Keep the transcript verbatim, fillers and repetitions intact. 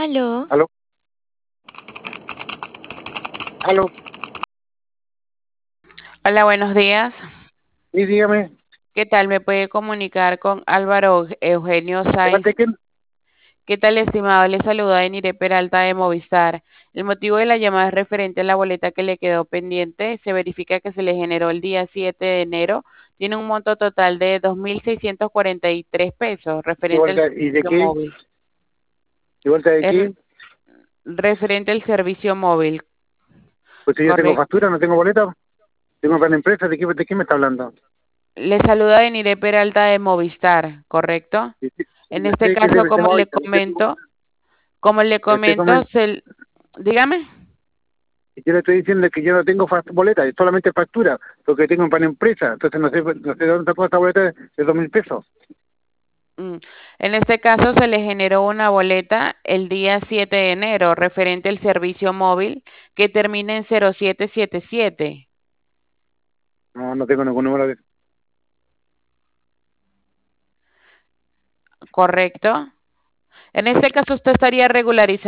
Aló, Aló, aló, Hola, buenos días. y dígame, ¿Qué tal? ¿Me puede comunicar con Álvaro Eugenio ¿de parte de Sáenz? quién? ¿Qué tal, estimado? Le saluda Enire Peralta de Movistar. El motivo de la llamada es referente a la boleta que le quedó pendiente. Se verifica que se le generó el día siete de enero. Tiene un monto total de dos mil seiscientos cuarenta y tres pesos ¿De referente al vuelta, y de servicio qué? móvil. ¿De vuelta de Es qué? referente al servicio móvil, Pues si yo tengo ¿correcto? factura, no tengo boleta, tengo para la empresa, ¿de qué, de qué me está hablando? Le saluda Enire Peralta de Movistar, ¿correcto? Sí, sí, sí, En yo este sé que caso, se, se como mueve, le pero yo tengo, comento, Como le estoy comento, comen- se, dígame. yo le estoy diciendo que yo no tengo fac- boleta, es solamente factura, porque tengo para la empresa, entonces no sé, no sé de dónde sacó esta boleta de dos mil pesos. mm, En este caso se le generó una boleta el día siete de enero referente al servicio móvil que termina en cero siete siete siete, No, no tengo ningún número de... ¿correcto? En este caso usted estaría regularizando